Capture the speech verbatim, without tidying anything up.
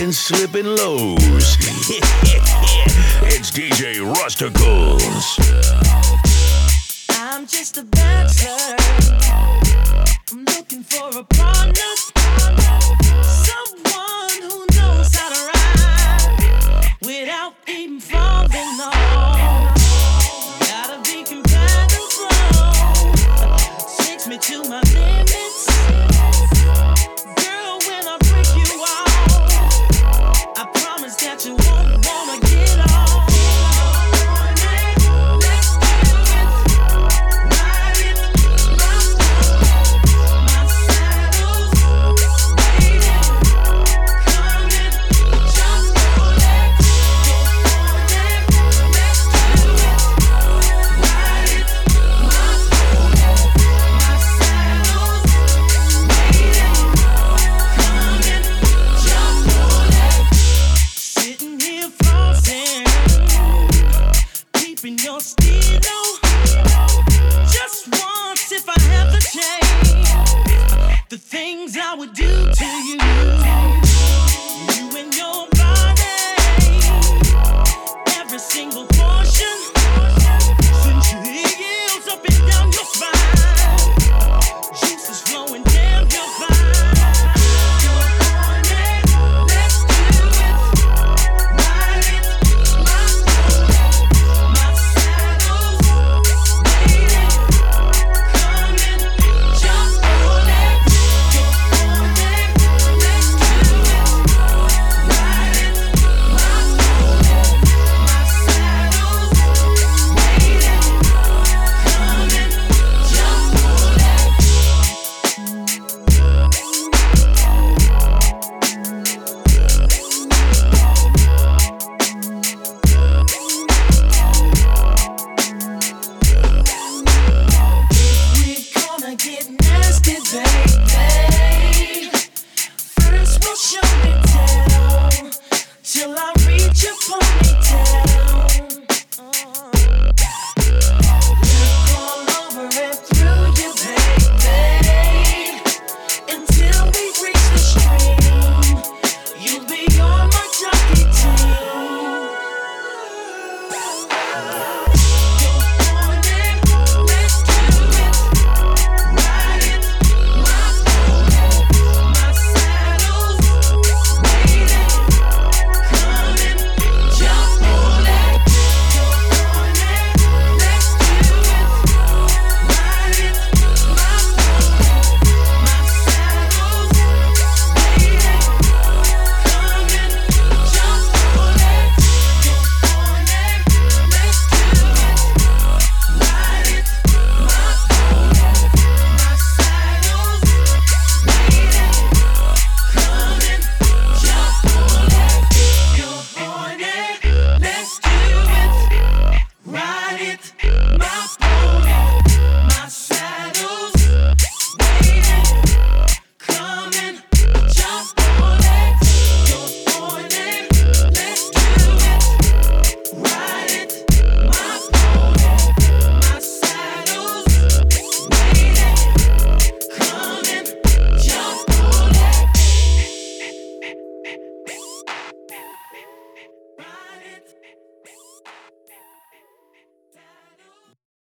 and slipping lows. It's D J Rusticles. I'm just a bachelor. I'm looking for a partner, someone who knows how to ride without even falling off. Gotta be compatible, takes me to my limits. Girl, when I break you off, I promise that you won't wanna get off. Your stilo, just once if I have the chance, the things I would do to you, you and your body, every single portion, since your heels up and down your spine, juices flowing down your spine. Get nasty, baby.